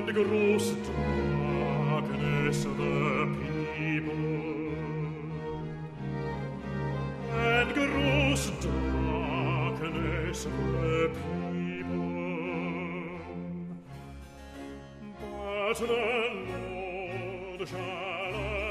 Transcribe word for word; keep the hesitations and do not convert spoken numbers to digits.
and gross darkness the people, and gross darkness the people. But the Lord shall